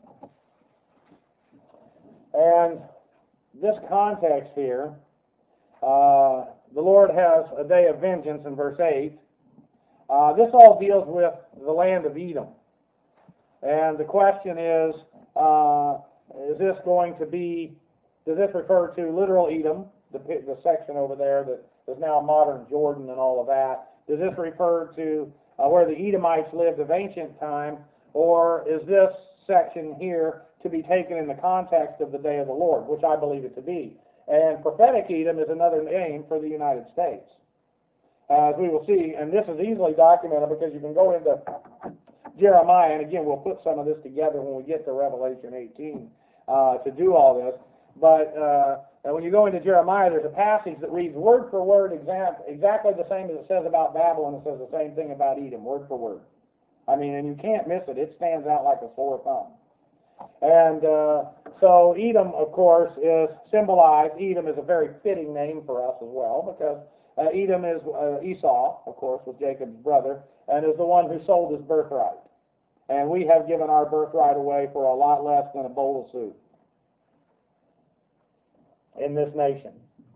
And this context here Uh, the Lord has a day of vengeance in verse eight. Uh, this all deals with the land of Edom. And the question is, uh, is this going to be, does this refer to literal Edom, the, the section over there that is now modern Jordan and all of that? Does this refer to uh, where the Edomites lived of ancient time, or is this section here to be taken in the context of the day of the Lord, which I believe it to be? And prophetic Edom is another name for the United States, as we will see, and this is easily documented because you can go into Jeremiah, and again, we'll put some of this together when we get to Revelation eighteen uh, to do all this. But uh, when you go into Jeremiah, there's a passage that reads word for word exact, exactly the same as it says about Babylon. It says the same thing about Edom, word for word. I mean, and you can't miss it. It stands out like a sore thumb. And uh, so Edom, of course, is symbolized. Edom is a very fitting name for us as well, because uh, Edom is uh, Esau, of course, was Jacob's brother, and is the one who sold his birthright. And we have given our birthright away for a lot less than a bowl of soup in this nation.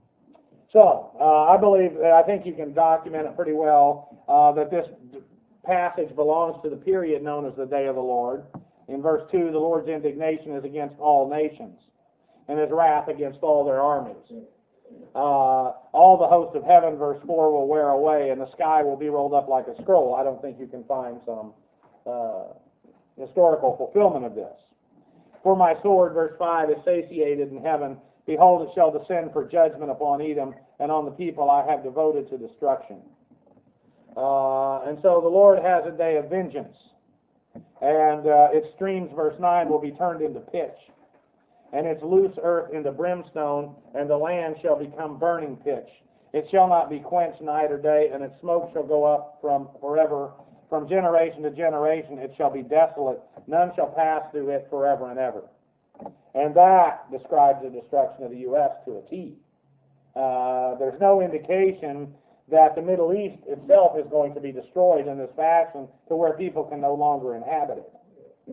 So, uh, I believe, I think you can document it pretty well, uh, that this passage belongs to the period known as the day of the Lord. In verse two, the Lord's indignation is against all nations, and his wrath against all their armies. Uh, all the hosts of heaven, verse four, will wear away, and the sky will be rolled up like a scroll. I don't think you can find some uh, historical fulfillment of this. For my sword, verse five, is satiated in heaven. Behold, it shall descend for judgment upon Edom, and on the people I have devoted to destruction. Uh, and so the Lord has a day of vengeance. And uh, its streams, verse nine, will be turned into pitch, and its loose earth into brimstone, and the land shall become burning pitch. It shall not be quenched night or day, and its smoke shall go up from forever, from generation to generation. It shall be desolate. None shall pass through it forever and ever. And that describes the destruction of the U S to a T. Uh, there's no indication that the Middle East itself is going to be destroyed in this fashion to where people can no longer inhabit it.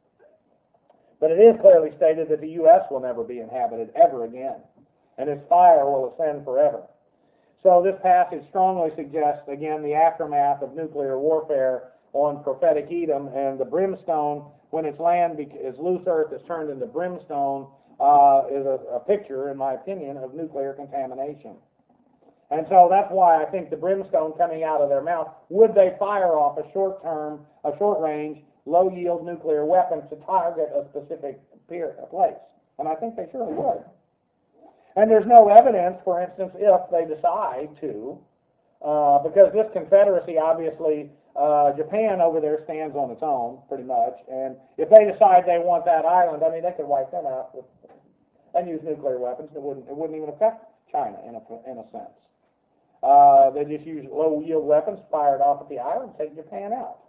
But it is clearly stated that the U S will never be inhabited ever again, and its fire will ascend forever. So this passage strongly suggests, again, the aftermath of nuclear warfare on prophetic Edom, and the brimstone, when its land, its loose earth is turned into brimstone, uh, is a, a picture, in my opinion, of nuclear contamination. And so that's why I think the brimstone coming out of their mouth, would they fire off a short-term, a short-range, low-yield nuclear weapon to target a specific place? And I think they surely would. And there's no evidence, for instance, if they decide to, uh, because this confederacy, obviously, uh, Japan over there stands on its own, pretty much, and if they decide they want that island, I mean, they could wipe them out with, and use nuclear weapons. It wouldn't, it wouldn't even affect China in a, in a sense. Uh, they just use low-yield weapons fired off at the island and take Japan out.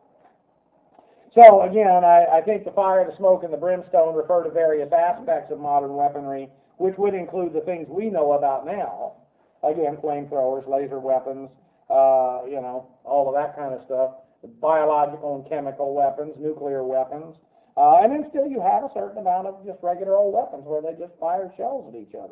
So, again, I, I think the fire, the smoke, and the brimstone refer to various aspects of modern weaponry, which would include the things we know about now. Again, flamethrowers, laser weapons, uh, you know, all of that kind of stuff. Biological and chemical weapons, nuclear weapons. Uh, and then still you have a certain amount of just regular old weapons where they just fire shells at each other.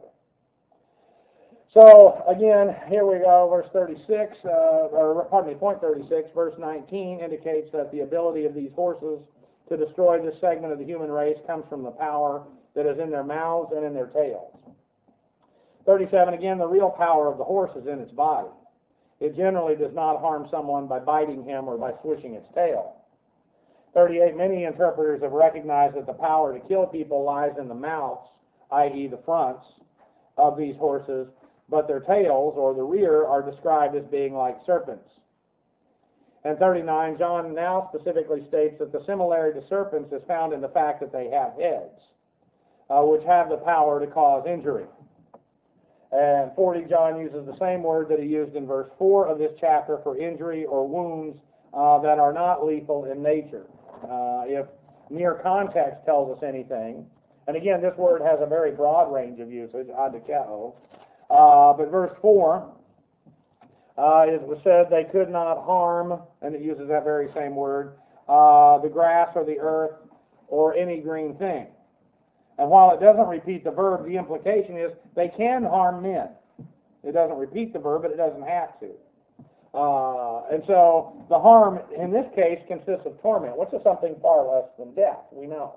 So, again, here we go, verse thirty-six, uh, or pardon me, point thirty-six, verse nineteen indicates that the ability of these horses to destroy this segment of the human race comes from the power that is in their mouths and in their tails. thirty-seven, again, the real power of the horse is in its body. It generally does not harm someone by biting him or by swishing its tail. thirty-eight, many interpreters have recognized that the power to kill people lies in the mouths, that is the fronts, of these horses, but their tails, or the rear, are described as being like serpents. And thirty-nine, John now specifically states that the similarity to serpents is found in the fact that they have heads, uh, which have the power to cause injury. And forty, John uses the same word that he used in verse four of this chapter for injury or wounds uh, that are not lethal in nature. Uh, if mere context tells us anything, and again, this word has a very broad range of usage, adikao, uh, but verse four, uh, it was said they could not harm, and it uses that very same word, uh, the grass or the earth or any green thing. And while it doesn't repeat the verb, the implication is they can harm men. It doesn't repeat the verb, but it doesn't have to. Uh, and so the harm in this case consists of torment, which is something far less than death, we know.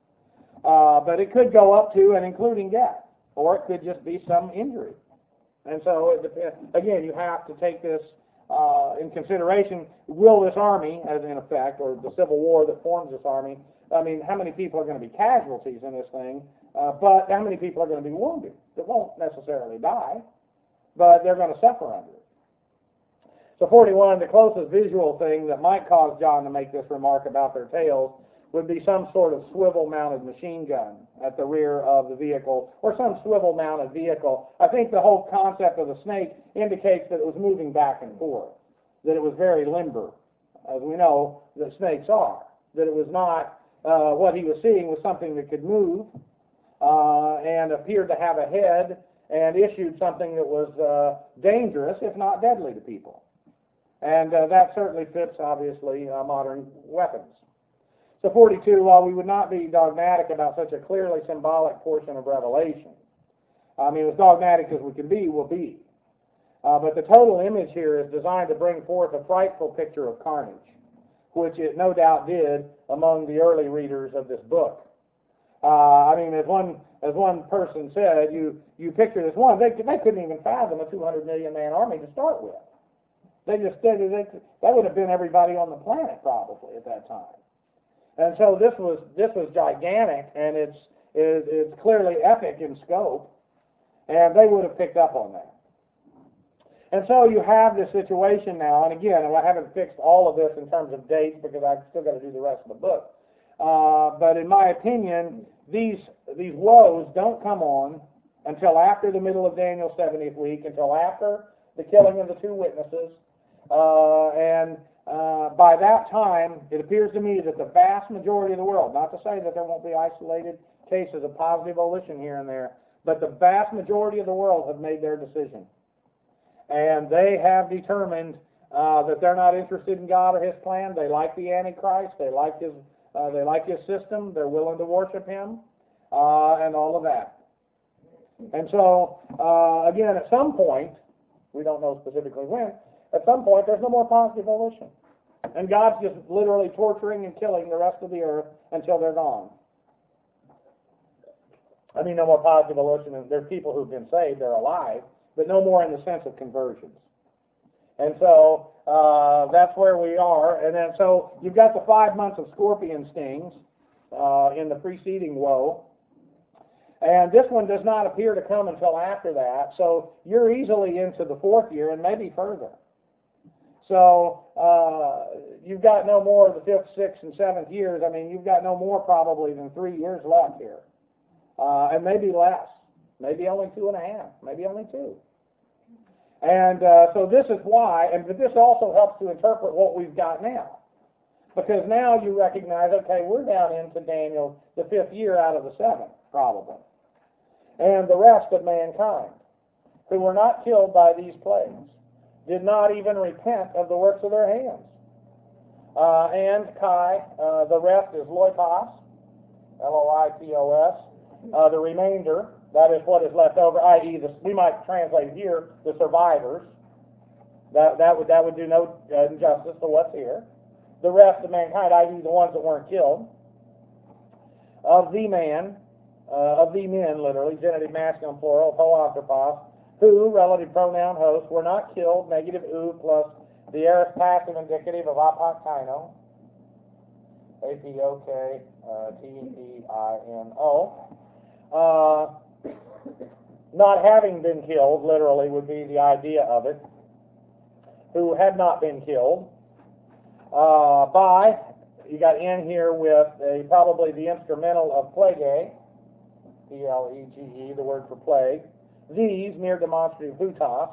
Uh, but it could go up to and including death, or it could just be some injury. And so, it depends. Again, you have to take this uh, in consideration. Will this army, as in effect, or the Civil War that forms this army, I mean, how many people are going to be casualties in this thing, uh, but how many people are going to be wounded? They won't necessarily die, but they're going to suffer under it. So forty-one, the closest visual thing that might cause John to make this remark about their tails would be some sort of swivel-mounted machine gun at the rear of the vehicle, or some swivel-mounted vehicle. I think the whole concept of the snake indicates that it was moving back and forth, that it was very limber, as we know that snakes are, that it was not, uh, what he was seeing was something that could move uh, and appeared to have a head and issued something that was uh, dangerous, if not deadly to people. And uh, that certainly fits, obviously, uh, modern weapons. So forty-two, while we would not be dogmatic about such a clearly symbolic portion of Revelation, I mean, as dogmatic as we can be, will be. Uh, but the total image here is designed to bring forth a frightful picture of carnage, which it no doubt did among the early readers of this book. Uh, I mean, as one as one person said, you you picture this one, they, they couldn't even fathom a two hundred million man army to start with. They just said they, that would have been everybody on the planet probably at that time. And so this was this was gigantic, and it's it, it's clearly epic in scope, and they would have picked up on that. And so you have this situation now, and again, I haven't fixed all of this in terms of dates because I've still got to do the rest of the book. Uh, but in my opinion, these these woes don't come on until after the middle of Daniel's seventieth week, until after the killing of the two witnesses, uh, and uh, by that time, it appears to me that the vast majority of the world, not to say that there won't be isolated cases of positive volition here and there, but the vast majority of the world have made their decision. And they have determined uh, that they're not interested in God or His plan. They like the Antichrist. They like his, uh, they like his system. They're willing to worship him, uh, and all of that. And so, uh, again, at some point, we don't know specifically when, at some point there's no more positive volition. And God's just literally torturing and killing the rest of the earth until they're gone. I mean, no more positive volition. There's people who've been saved, they're alive, but no more in the sense of conversions. And so uh, that's where we are. And then so you've got the five months of scorpion stings uh, in the preceding woe. And this one does not appear to come until after that. So you're easily into the fourth year and maybe further. So uh, you've got no more of the fifth, sixth, and seventh years. I mean, you've got no more probably than three years left here. Uh, and maybe less. Maybe only two and a half. Maybe only two. And uh, so this is why, and but this also helps to interpret what we've got now. Because now you recognize, okay, we're down into Daniel, the fifth year out of the seventh, probably. And the rest of mankind, who were not killed by these plagues, did not even repent of the works of their hands. Uh, and Kai, uh, the rest is loitos, L O I T O S. Uh, the remainder, that is what is left over, that is, the, we might translate here, the survivors. That, that, would, that would do no uh, injustice to what's here. The rest of mankind, that is the ones that weren't killed. Of the man, uh, of the men, literally, genitive masculine plural, hoanthropos, who, relative pronoun host, were not killed, negative u plus the aorist passive indicative of apoktaino, A P O K T E I N O. Uh, not having been killed, literally, would be the idea of it, who had not been killed, uh, by, you got in here with a, probably the instrumental of plague, P L E G E, the word for plague, these, near demonstrative hutos,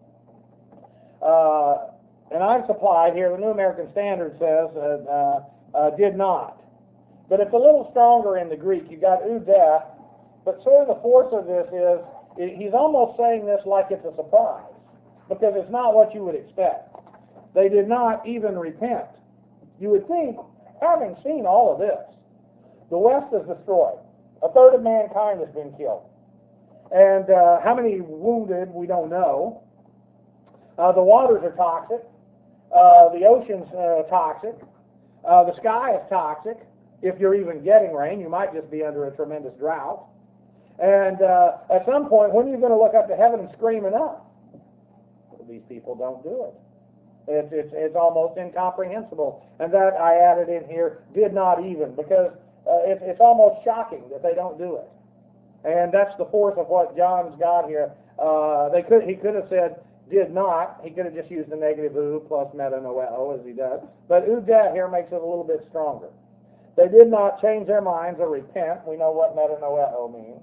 uh, and I've supplied here, the New American Standard says, uh, uh, uh, did not. But it's a little stronger in the Greek. You got u death, but sort of the force of this is, he's almost saying this like it's a surprise, because it's not what you would expect. They did not even repent. You would think, having seen all of this, the West is destroyed. A third of mankind has been killed. And uh, how many wounded, we don't know. Uh, the waters are toxic. Uh, the ocean's uh, toxic. Uh, the sky is toxic. If you're even getting rain, you might just be under a tremendous drought. And uh, at some point, when are you going to look up to heaven and scream enough? Well, these people don't do it. It's, it's, it's almost incomprehensible. And that I added in here, did not even, because uh, it, it's almost shocking that they don't do it. And that's the force of what John's got here. Uh, they could He could have said, did not. He could have just used the negative ou plus metanoeo as he does. But oude here makes it a little bit stronger. They did not change their minds or repent. We know what metanoeo means.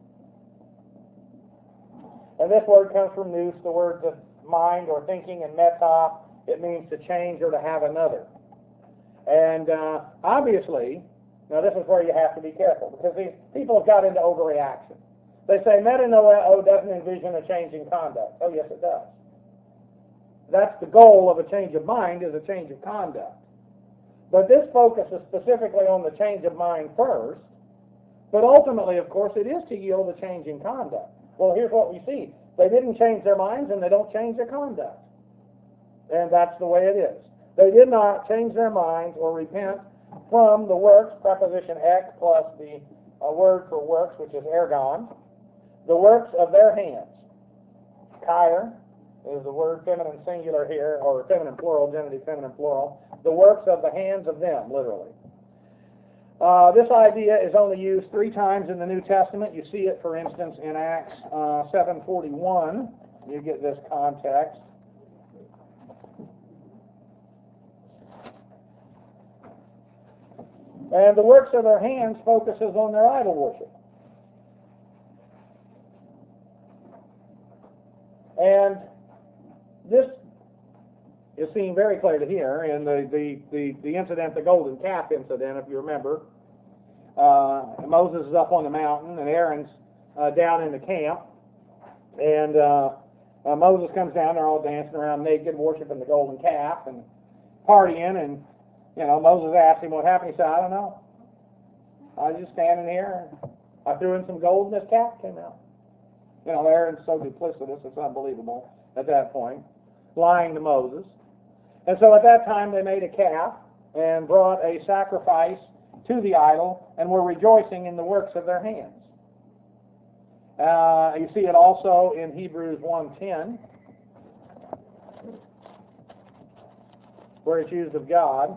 And this word comes from nous, the word of mind or thinking, and meta, it means to change or to have another. And uh, obviously, now this is where you have to be careful, because these people have got into overreaction. They say metanoeo doesn't envision a change in conduct. Oh, yes, it does. That's the goal of a change of mind, is a change of conduct. But this focuses specifically on the change of mind first, but ultimately, of course, it is to yield a change in conduct. Well, here's what we see. They didn't change their minds, and they don't change their conduct. And that's the way it is. They did not change their minds or repent from the works, preposition ek, plus the uh, word for works, which is ergon, the works of their hands. Kair is the word feminine singular here, or feminine plural, genitive feminine plural. The works of the hands of them, literally. Uh, this idea is only used three times in the New Testament. You see it, for instance, in Acts uh, seven forty-one. You get this context. And the works of their hands focuses on their idol worship. And this is seen very clearly here in the, the, the, the incident, the golden calf incident, if you remember. Uh, Moses is up on the mountain, and Aaron's uh, down in the camp. And uh, uh, Moses comes down, they're all dancing around naked, worshiping the golden calf and partying. And, you know, Moses asked him what happened. He said, I don't know. I was just standing here, and I threw in some gold, and this calf came out. You know, Aaron's so duplicitous, it's unbelievable at that point, lying to Moses. And so at that time they made a calf and brought a sacrifice to the idol and were rejoicing in the works of their hands. Uh, you see it also in Hebrews one ten, where it's used of God.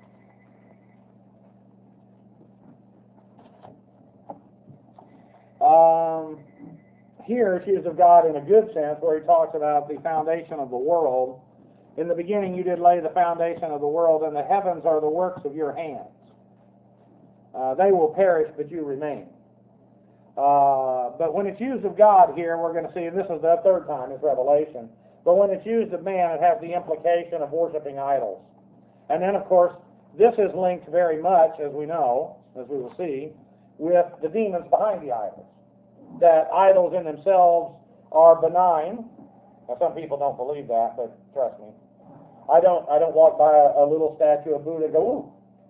Um, here it's used of God in a good sense, where he talks about the foundation of the world. In the beginning you did lay the foundation of the world, and the heavens are the works of your hands. Uh, they will perish, but you remain. Uh, but when it's used of God here, we're going to see, and this is the third time, it's Revelation, but when it's used of man, it has the implication of worshiping idols. And then, of course, this is linked very much, as we know, as we will see, with the demons behind the idols. That idols in themselves are benign. Now, some people don't believe that, but trust me. I don't I don't walk by a, a little statue of Buddha and go, ooh,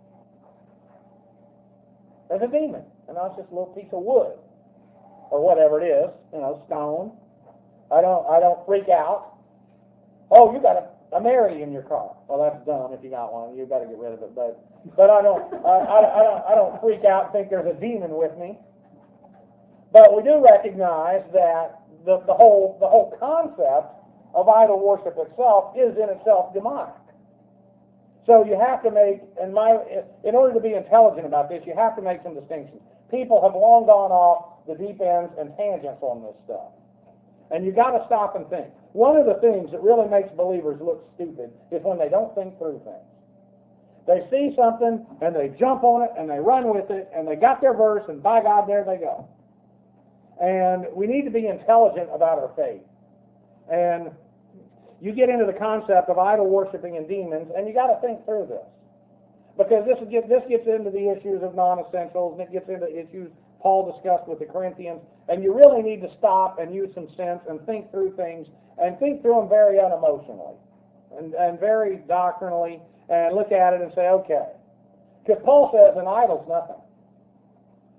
there's a demon. And that's just a little piece of wood, or whatever it is, you know, stone. I don't I don't freak out. Oh, you got a, a Mary in your car. Well, that's dumb if you got one. You better get rid of it. But but I don't I, I, I don't I don't freak out and think there's a demon with me. But we do recognize that the, the whole the whole concept of idol worship itself is in itself demonic. So you have to make, in my, in order to be intelligent about this, you have to make some distinctions. People have long gone off the deep ends and tangents on this stuff. And you got to stop and think. One of the things that really makes believers look stupid is when they don't think through things. They see something, and they jump on it, and they run with it, and they got their verse, and by God, there they go. And we need to be intelligent about our faith. And you get into the concept of idol worshiping and demons, and you got to think through this. Because this, get, this gets into the issues of non-essentials, and it gets into issues Paul discussed with the Corinthians, and you really need to stop and use some sense and think through things, and think through them very unemotionally, and, and very doctrinally, and look at it and say, okay. Because Paul says an idol's nothing.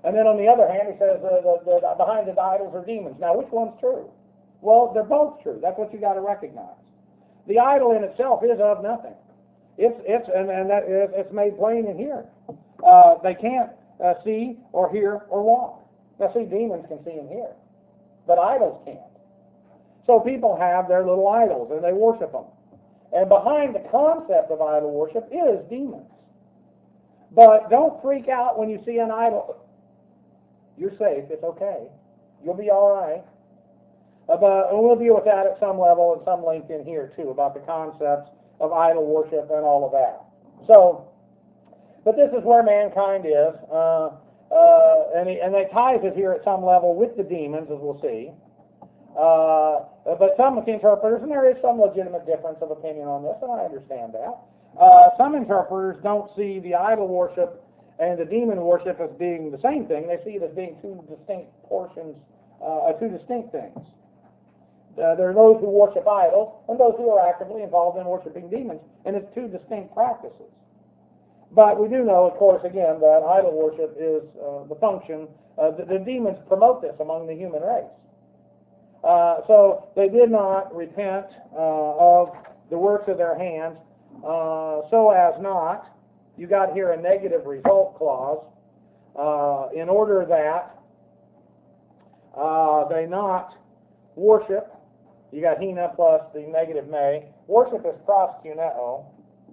And then on the other hand, he says the, the, the, behind the idols are demons. Now, which one's true? Well, they're both true. That's what you got to recognize. The idol in itself is of nothing. It's it's and, and that is, it's made plain in here. Uh, they can't uh, see or hear or walk. Now, see, demons can see and hear, but idols can't. So people have their little idols and they worship them. And behind the concept of idol worship is demons. But don't freak out when you see an idol. You're safe. It's okay. You'll be all right. Uh, but and we'll deal with that at some level and some length in here too, about the concepts of idol worship and all of that. So, but this is where mankind is, uh, uh, and, he, and they ties it here at some level with the demons, as we'll see. Uh, but some interpreters, and there is some legitimate difference of opinion on this, and I understand that. Uh, some interpreters don't see the idol worship and the demon worship as being the same thing. They see it as being two distinct portions, uh, two distinct things. Uh, there are those who worship idols and those who are actively involved in worshiping demons, and it's two distinct practices. But we do know, of course, again, that idol worship is uh, the function. Uh, the, the demons promote this among the human race. Uh, so they did not repent uh, of the works of their hands, uh, so as not, you got here a negative result clause, uh, in order that uh, they not worship. You got hina plus the negative may. Worship is proskuneo.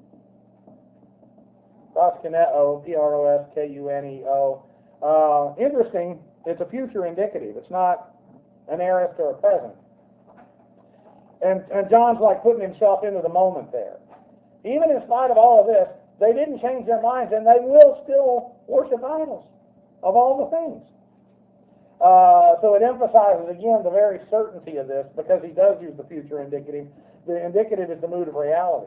Proskuneo, P R O S K U N E O. Uh, interesting, it's a future indicative. It's not an aorist or a present. And, and John's like putting himself into the moment there. Even in spite of all of this, they didn't change their minds, and they will still worship idols of all the things. Uh, so it emphasizes, again, the very certainty of this, because he does use the future indicative. The indicative is the mood of reality.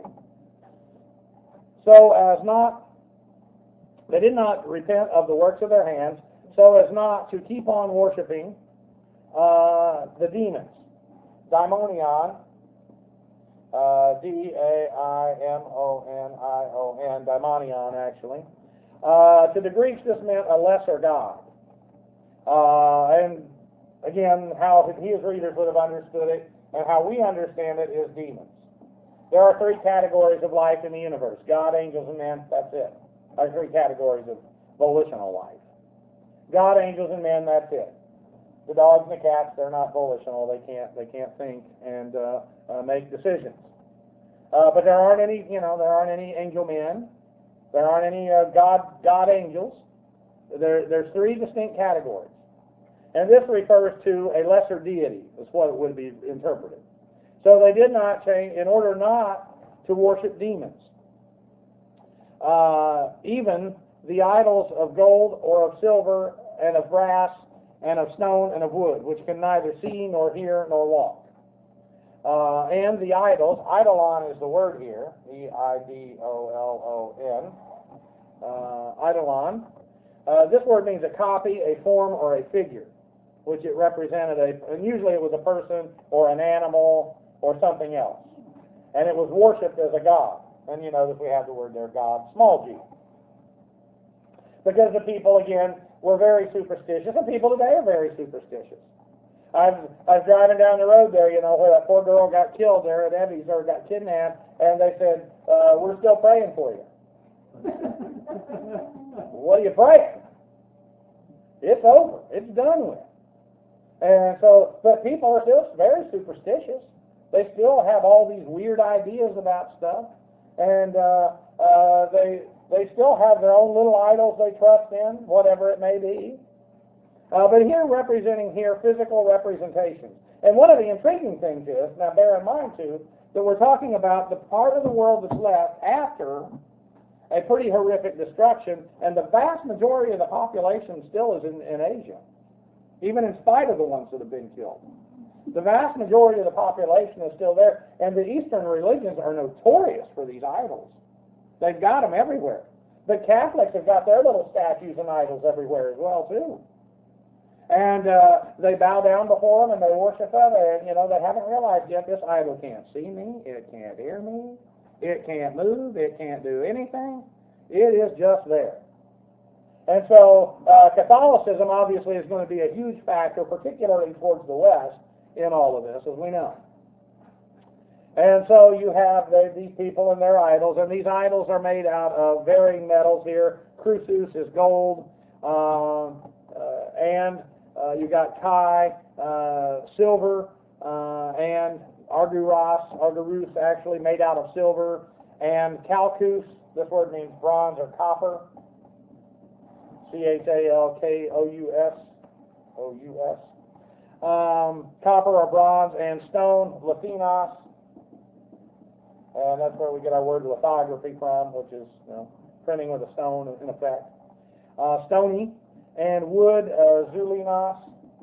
So as not, they did not repent of the works of their hands, so as not to keep on worshiping uh, the demons. Daimonion, uh, D A I M O N I O N, daimonion actually. Uh, to the Greeks this meant a lesser god. Uh, and again, how his readers would have understood it and how we understand it is demons. There are three categories of life in the universe: God, angels, and men. That's it. There are three categories of volitional life. God, angels, and men. That's it. The dogs and the cats, they're not volitional. They can't. They can't think and uh, uh, make decisions. Uh, but there aren't any. You know, there aren't any angel men. There aren't any uh, God God angels. There, there's three distinct categories. And this refers to a lesser deity, is what it would be interpreted. So they did not change, in order not to worship demons. Uh, even the idols of gold or of silver and of brass and of stone and of wood, which can neither see nor hear nor walk. Uh, and the idols, eidolon is the word here, E I D O L O N, uh, eidolon. Uh, this word means a copy, a form, or a figure, which it represented a, and usually it was a person or an animal or something else. And it was worshipped as a god. And you know that we have the word there, God, small g. Because the people, again, were very superstitious, and people today are very superstitious. I was, I was driving down the road there, you know, where that poor girl got killed there at Evie's, or got kidnapped, and they said, uh, we're still praying for you. What are you praying? It's over. It's done with. And so, but people are still very superstitious. They still have all these weird ideas about stuff, and uh, uh, they they still have their own little idols they trust in, whatever it may be. Uh, but here, representing here physical representations. And one of the intriguing things is, now bear in mind too, that we're talking about the part of the world that's left after a pretty horrific destruction, and the vast majority of the population still is in, in Asia, even in spite of the ones that have been killed. The vast majority of the population is still there, and the Eastern religions are notorious for these idols. They've got them everywhere. But Catholics have got their little statues and idols everywhere as well, too. And uh, they bow down before them and they worship them, and, you know, they haven't realized yet this idol can't see me, it can't hear me, it can't move, it can't do anything. It is just there. And so uh, Catholicism obviously is going to be a huge factor, particularly towards the West, in all of this, as we know. And so you have the, these people and their idols, and these idols are made out of varying metals here. Crucis is gold, uh, uh, and uh, you got Kai, uh, silver, uh, and Argyros, Argyros actually made out of silver, and Chalcos, this word means bronze or copper, C H A L K O U S, O U S, um, copper or bronze, and stone, lithinos, and that's where we get our word lithography from, which is, you know, printing with a stone in effect. Uh, stony, and wood, uh, zulinos,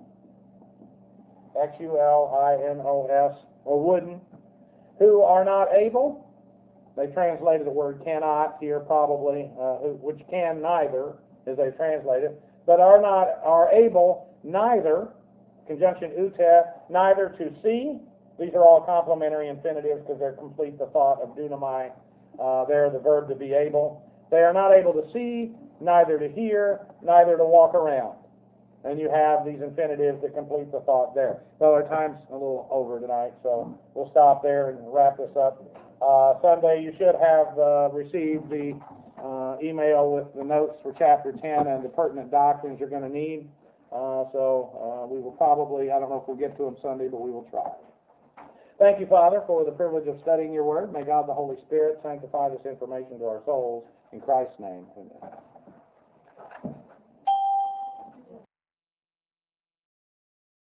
X U L I N O S, or wooden, who are not able, they translated the word cannot here probably, uh, which can neither, as they translate it, but are not, are able neither, conjunction ute, neither to see. These are all complementary infinitives because they're complete the thought of dunamai. Uh, they're the verb to be able. They are not able to see, neither to hear, neither to walk around. And you have these infinitives that complete the thought there. Well, our time's a little over tonight, so we'll stop there and wrap this up. Uh, Sunday, you should have uh, received the uh, email with the notes for chapter ten and the pertinent doctrines you're going to need. Uh, so uh, we will probably, I don't know if we'll get to them Sunday, but we will try. Thank you, Father, for the privilege of studying your word. May God the Holy Spirit sanctify this information to our souls. In Christ's name, amen.